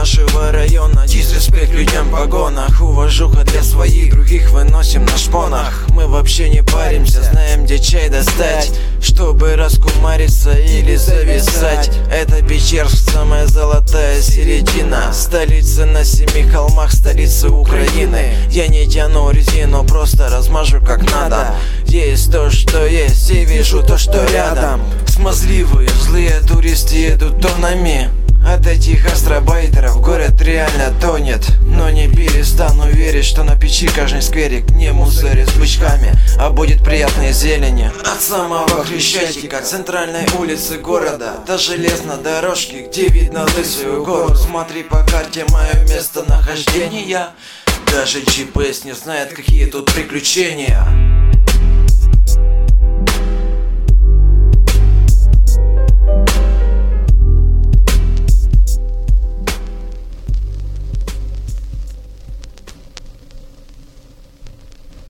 нашего района. Дисреспект людям в погонах, уважуха для своих, других выносим на шпонах. Мы вообще не паримся, знаем, где чай достать, чтобы раскумариться или зависать. Это Печерск, самая золотая середина, столица на 7 холмах, столица Украины. Я не тяну резину, просто размажу как надо. Есть то, что есть, и вижу то, что рядом. Смазливые, злые туристы едут тоннами. От этих астробайтеров город реально тонет. Но не перестану верить, что на печи каждый скверик не мусорит с бычками, а будет приятной зелени. От самого Хрещатика, центральной улицы города, до железной дорожки, где видно лысую гору. Смотри по карте мое местонахождение. Даже GPS не знает, какие тут приключения.